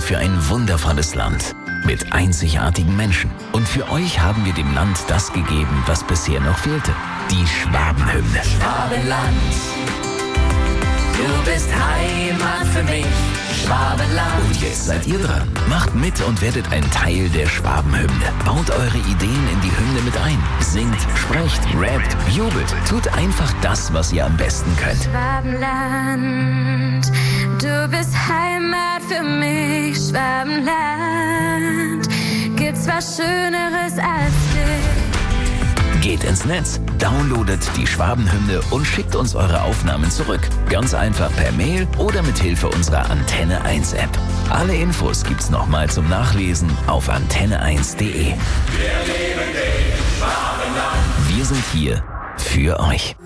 für ein wundervolles Land mit einzigartigen Menschen. Und für euch haben wir dem Land das gegeben, was bisher noch fehlte. Die Schwabenhymne. Schwabenland, du bist Heimat für mich. Schwabenland. Und jetzt seid ihr dran. Macht mit und werdet ein Teil der Schwabenhymne. Baut eure Ideen in die Hymne mit ein. Singt, sprecht, rappt, jubelt. Tut einfach das, was ihr am besten könnt. Schwabenland, du bist Heimat für mich. Schwabenland, gibt's was Schöneres als dich. Geht ins Netz, downloadet die Schwabenhymne und schickt uns eure Aufnahmen zurück. Ganz einfach per Mail oder mit Hilfe unserer Antenne 1 App. Alle Infos gibt's nochmal zum Nachlesen auf antenne1.de. Wir lieben dich, Schwabenland. Wir sind hier für euch.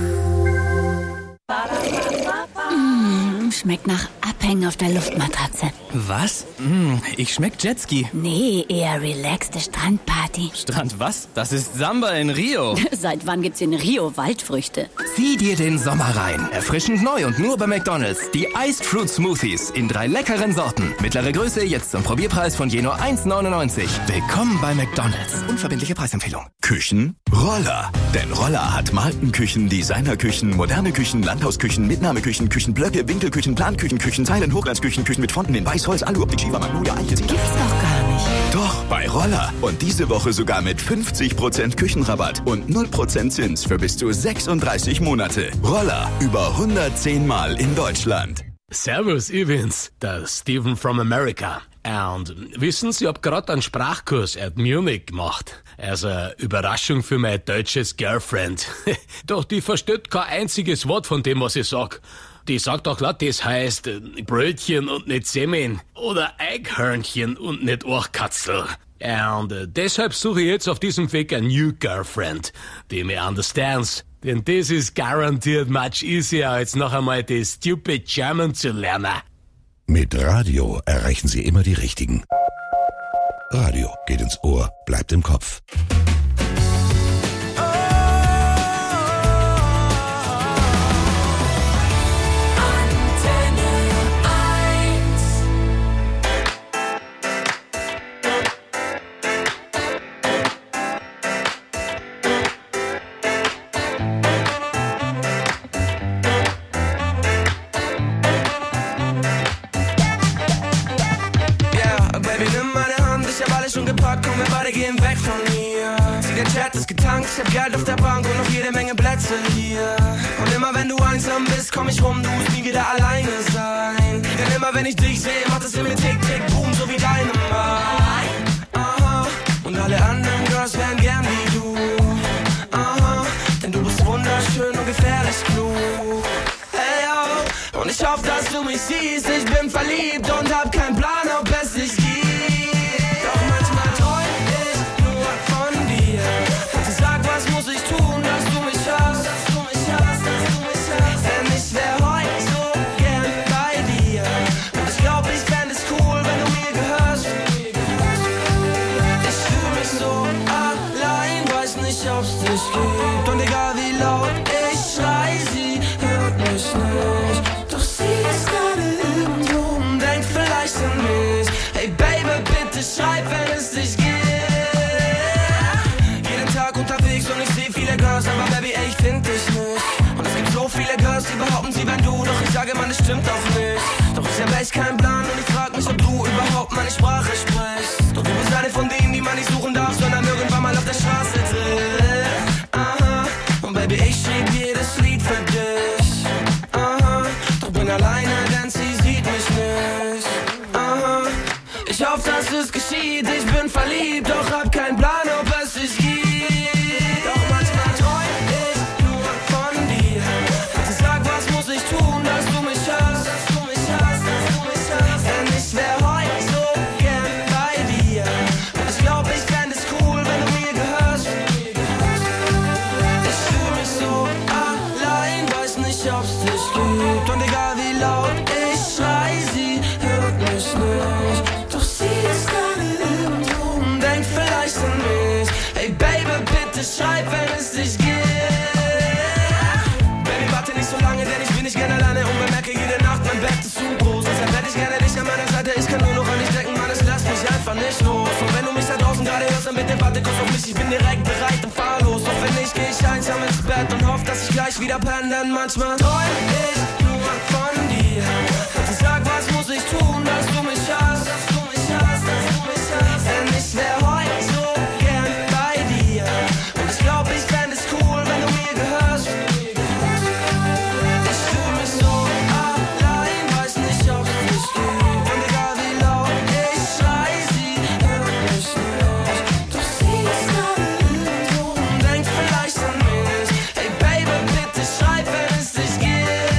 Schmeckt nach Abhängen auf der Luftmatratze. Was? Ich schmeck Jetski. Nee, eher relaxte Strandparty. Strand was? Das ist Samba in Rio. Seit wann gibt's in Rio Waldfrüchte? Zieh dir den Sommer rein. Erfrischend neu und nur bei McDonald's. Die Iced Fruit Smoothies in 3 leckeren Sorten. Mittlere Größe jetzt zum Probierpreis von je nur 1,99. Willkommen bei McDonald's. Unverbindliche Preisempfehlung. Küchen? Roller. Denn Roller hat Markenküchen, Designerküchen, moderne Küchen, Landhausküchen, Mitnahmeküchen, Küchenblöcke, Winkelküchen, Planküchen, Küchenteilen, Hochglanzküchen, Küchen mit Fronten in Weiß, Holz, Alu, Optik, Schiefer, Magnolia, Eiche, Gibt's doch gar nicht. Doch, bei Roller. Und diese Woche sogar mit 50% Küchenrabatt und 0% Zins für bis zu 36 Monate. Roller. Über 110 Mal in Deutschland. Servus, ich bin's, der Steven from America. Und wissen Sie, ich hab grad einen Sprachkurs at Munich gemacht. Also Überraschung für mein deutsches Girlfriend. Doch die versteht kein einziges Wort von dem, was ich sag. Die sagt auch laut, das heißt Brötchen und nicht Semmeln. Oder Eichhörnchen und nicht Ohrkatzel. Und deshalb suche ich jetzt auf diesem Weg a new girlfriend, die me understands. Denn das ist garantiert much easier, als noch einmal das stupid German zu lernen. Mit Radio erreichen Sie immer die Richtigen. Radio geht ins Ohr, bleibt im Kopf. Komm, wir beide gehen weg von hier. Sieh, der Chat ist getankt, ich hab Geld auf der Bank und noch jede Menge Plätze hier. Und immer wenn du einsam bist, komm ich rum, du musst nie wieder alleine sein. Denn immer wenn ich dich sehe, macht es in mir tick, tick, boom, so wie deine Mann. Aha, und alle anderen Girls wären gern wie du. Aha, denn du bist wunderschön und gefährlich klug. Hey, yo, und ich hoffe, dass du mich siehst, ich bin verliebt und hab keinen Plan, ob es dich gibt. Und egal wie laut ich schrei, sie hört mich nicht. Doch sie ist gerade irgendwo und denkt vielleicht an mich. Hey Baby, bitte schreib, wenn es dich gibt. Jeden Tag unterwegs und ich seh viele Girls, aber Baby, ey, ich find dich nicht. Und es gibt so viele Girls, die behaupten, sie wären du. Doch ich sage, man, es stimmt auch nicht. Doch ich hab echt keinen Plan und ich frag mich, ob du überhaupt meine Sprache sprichst. Doch du bist eine von denen, die man nicht suchen darf, sondern irgendwann mal auf der Straße trifft. Baby, ich schrieb jedes Lied für dich. Aha, doch bin alleine, denn sie sieht mich nicht. Aha, ich hoffe, dass es geschieht. Ich bin verliebt, doch hab keinen Plan, ob es dich gibt. Doch manchmal träum ich nur von dir. Bitte sag, was muss ich tun, dass du mich hörst? Denn ich wär heute so gern bei dir. Und ich glaub, ich fänd es cool, wenn du mir gehörst. Ob's dich gibt. Und egal wie laut ich schrei, sie hört mich nicht. Doch sie ist gerade irgendwo und denkt vielleicht an mich. Hey Baby, bitte schreib, wenn es dich gibt. Baby, warte nicht so lange, denn ich bin nicht gerne alleine und bemerke jede Nacht, mein Bett ist zu groß. Deshalb hätte ich gerne dich an meiner Seite, ich kann nur noch an dich einfach nicht los. Und wenn du mich da draußen gerade hörst, dann bitte warte kurz auf mich. Ich bin direkt bereit und fahr los. Doch wenn nicht, geh ich einsam ins Bett und hoff, dass ich gleich wieder penne. Denn manchmal träum ich nur von dir. Sag, was muss ich tun, dass du mich hast, dass du mich hast, dass du mich hast. Denn ich wär heute so gern bei dir. Und ich glaub, ich fänd es cool, wenn du mir gehörst. Ich fühl mich so allein, weiß nicht, ob's mich gibt. Und egal wie laut ich schrei, sie hört mich nicht. Doch sie ist noch irgendwo und denkt vielleicht an mich. Hey Baby, bitte schreib, wenn es dich gibt.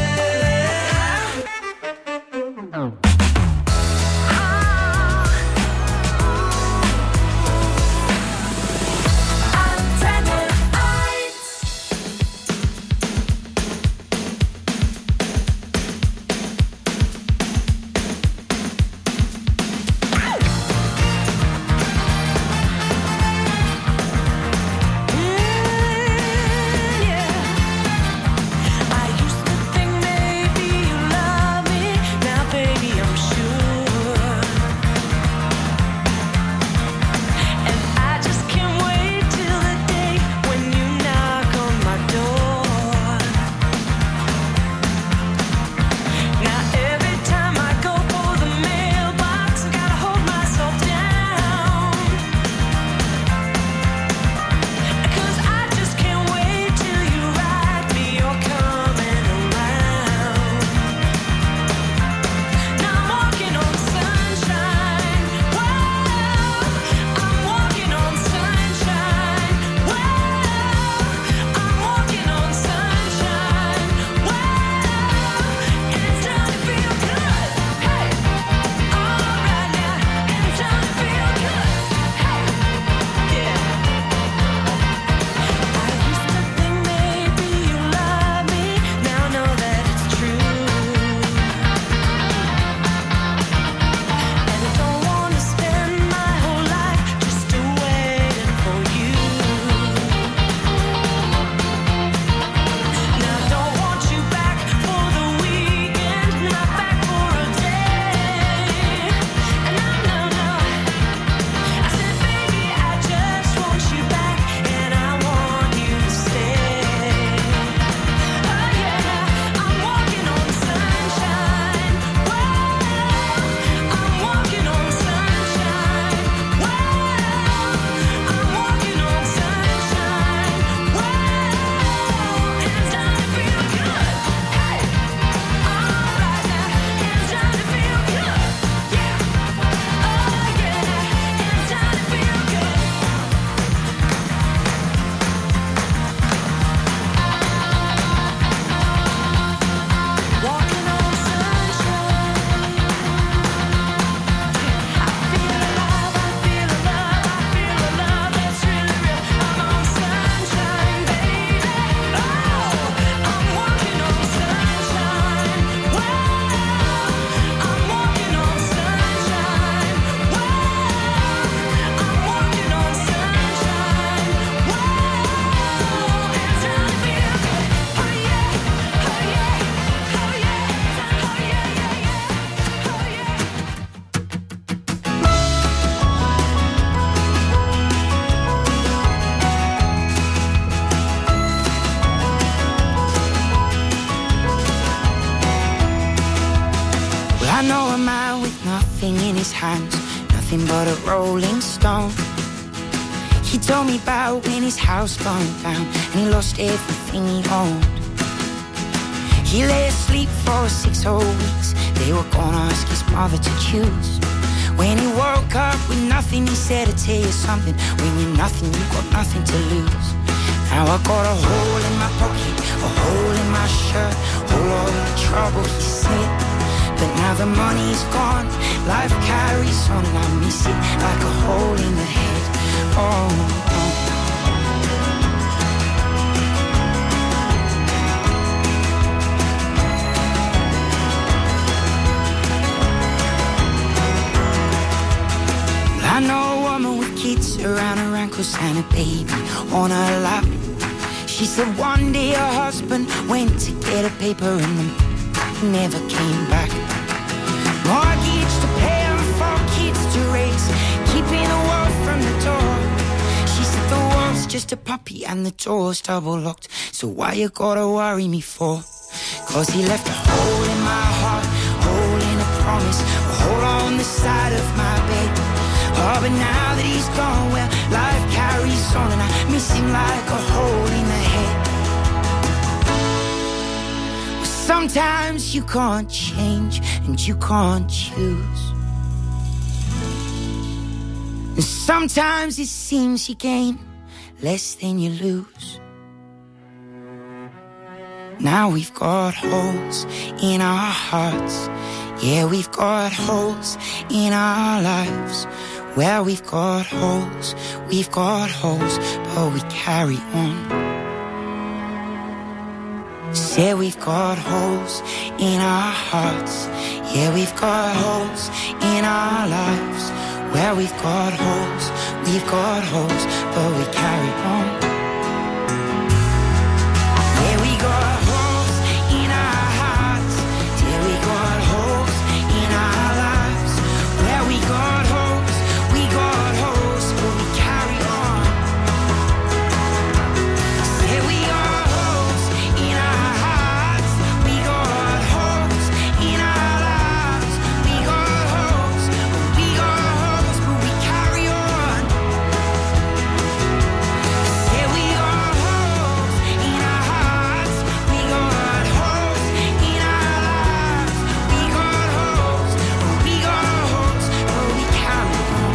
I know a man with nothing in his hands, nothing but a rolling stone. He told me about when his house burned down and he lost everything he owned. He lay asleep for 6 whole weeks. They were gonna ask his mother to choose. When he woke up with nothing, he said, I'll tell you something, when you're nothing, you got nothing to lose. Now I got a hole in my pocket, a hole in my shirt, all of the trouble, he said. But now the money's gone, life carries on, and I miss it like a hole in the head. Oh, oh. I know a woman with kids around her ankles and a baby on her lap. She said one day her husband went to get a paper and never came back. Mortgage to pay and 4 kids to raise, just a puppy and the door's double locked. So why you gotta worry me for? 'Cause he left a hole in my heart, hole in a promise, a hole on the side of my bed. Oh, but now that he's gone, well, life carries on and I miss him like a hole in the head. Well, sometimes you can't change and you can't choose. And sometimes it seems you gain less than you lose. Now we've got holes in our hearts. Yeah, we've got holes in our lives. Well, we've got holes, but we carry on. Say we've got holes in our hearts. Yeah, we've got holes in our lives. Well, we've got holes, but we carry on. Yeah, we got holes in our hearts. Yeah, we got holes in our lives. Well, we got holes, but we carry on. Yeah, we got holes in our hearts. We got holes in our lives. We got holes, but we carry on. Yeah, we got holes in our hearts. We got holes in our lives. We got holes, but we carry on.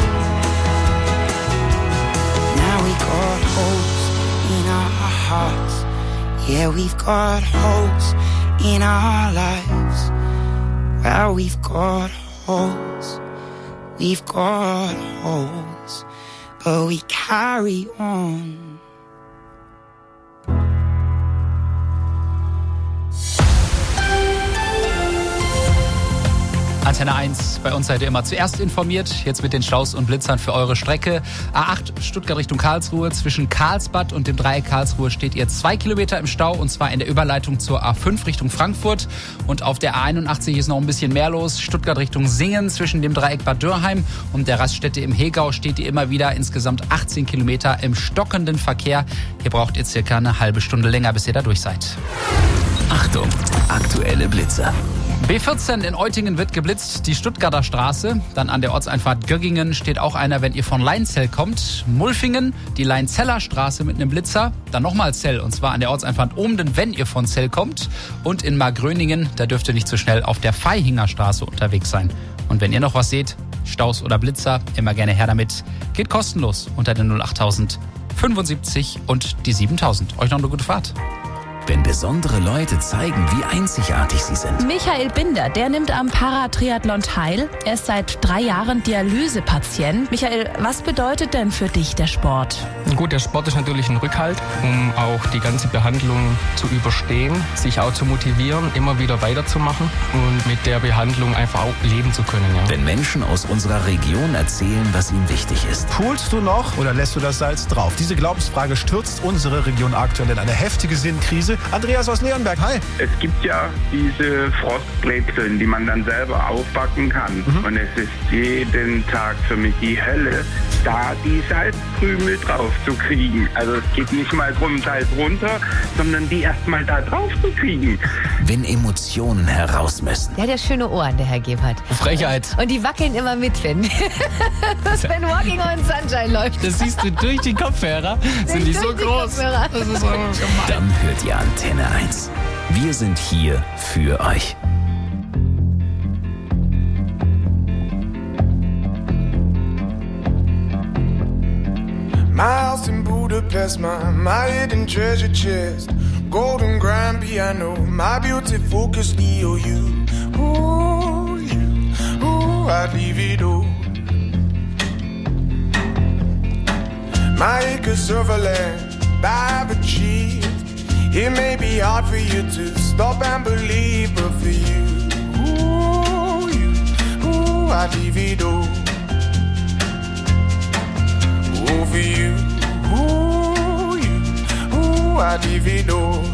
Now we got holes in our hearts. Yeah, we've got holes in our lives. Well, we've got holes, but we carry on. Antenne 1, bei uns seid ihr immer zuerst informiert. Jetzt mit den Staus und Blitzern für eure Strecke. A8 Stuttgart Richtung Karlsruhe. Zwischen Karlsbad und dem Dreieck Karlsruhe steht ihr 2 Kilometer im Stau. Und zwar in der Überleitung zur A5 Richtung Frankfurt. Und auf der A81 ist noch ein bisschen mehr los. Stuttgart Richtung Singen. Zwischen dem Dreieck Bad Dürrheim und der Raststätte im Hegau steht ihr immer wieder insgesamt 18 Kilometer im stockenden Verkehr. Hier braucht ihr circa eine halbe Stunde länger, bis ihr da durch seid. Achtung, aktuelle Blitzer. B14 in Eutingen wird geblitzt, die Stuttgarter Straße. Dann an der Ortseinfahrt Göggingen steht auch einer, wenn ihr von Leinzell kommt. Mulfingen, die Leinzeller Straße mit einem Blitzer. Dann nochmal Zell, und zwar an der Ortseinfahrt Omden, wenn ihr von Zell kommt. Und in Markgröningen, da dürft ihr nicht so schnell auf der Veihinger Straße unterwegs sein. Und wenn ihr noch was seht, Staus oder Blitzer, immer gerne her damit. Geht kostenlos unter den 08000 75 und die 7000. Euch noch eine gute Fahrt. Wenn besondere Leute zeigen, wie einzigartig sie sind. Michael Binder, der nimmt am Paratriathlon teil. Er ist seit 3 Jahren Dialysepatient. Michael, was bedeutet denn für dich der Sport? Gut, der Sport ist natürlich ein Rückhalt, um auch die ganze Behandlung zu überstehen, sich auch zu motivieren, immer wieder weiterzumachen und mit der Behandlung einfach auch leben zu können. Ja. Wenn Menschen aus unserer Region erzählen, was ihnen wichtig ist. Poolst du noch oder lässt du das Salz drauf? Diese Glaubensfrage stürzt unsere Region aktuell in eine heftige Sinnkrise. Andreas aus Leonberg, hi. Es gibt ja diese Frostbrezeln, die man dann selber aufbacken kann. Und es ist jeden Tag für mich die Hölle, da die Salzkrümel drauf zu kriegen. Also es geht nicht mal drum, Salz runter, sondern die erst mal da drauf zu kriegen. Wenn Emotionen heraus müssen. Der hat ja schöne Ohren, der Herr Gebhardt. Frechheit. Und die wackeln immer mit, wenn Walking on Sunshine läuft. Das siehst du durch die Kopfhörer. Sind die so groß. Das ist gemein. Dann hört ihr Antenne 1. Wir sind hier für euch. My house in Budapest, my hidden treasure chest, golden grand piano, my beauty focus EOU. Ooh, I'd leave it all. My acres of land I've achieved. It may be hard for you to stop and believe, but for you, I'd leave it all. Oh, for you, I'd leave it all.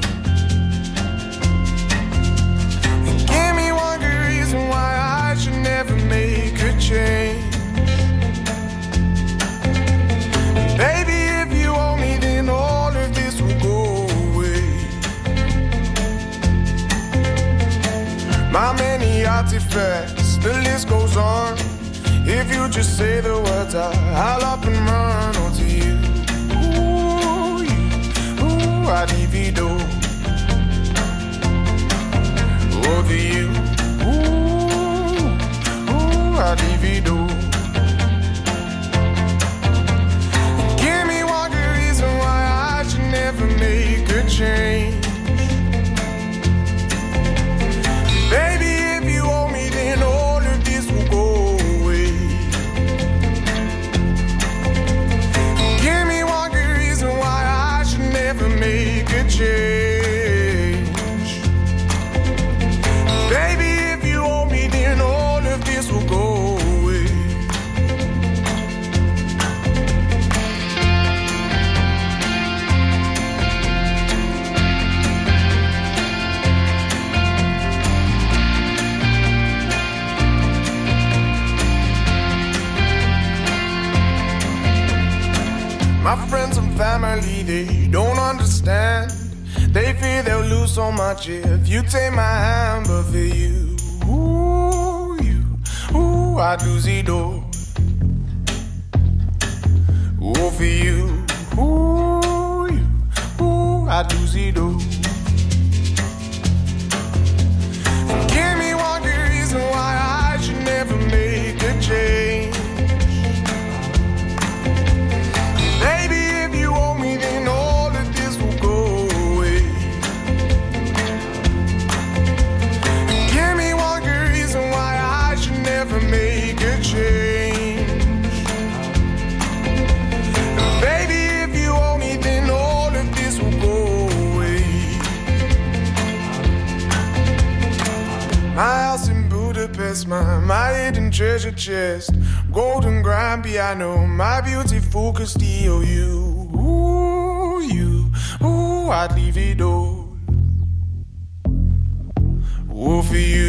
And give me one good reason why I should never make a change. And baby, if you owe me, then my many artifacts, the list goes on. If you just say the words, I'll up and run. Oh, to you, ooh, I divido. Oh, to you, ooh, I divido. Give me one good reason why I should never make a change. Baby, if you owe me, then all of this will go away. Give me one good reason why I should never make a change. Baby, if you owe me, then all of this will go away. My friends and family, they don't understand. They fear they'll lose so much if you take my hand. But for you, I'd lose it all. Oh, for you, I'd lose it all. Give me one good reason why I should never make a change. Baby, if you owe me, then all of this will go away. Give me one good reason why I should never make a change. Baby, if you owe me, then all of this will go away. My house in Budapest, my hidden treasure chest, golden grand piano, my beautiful Castillo. I'd leave it all. Oh, for you.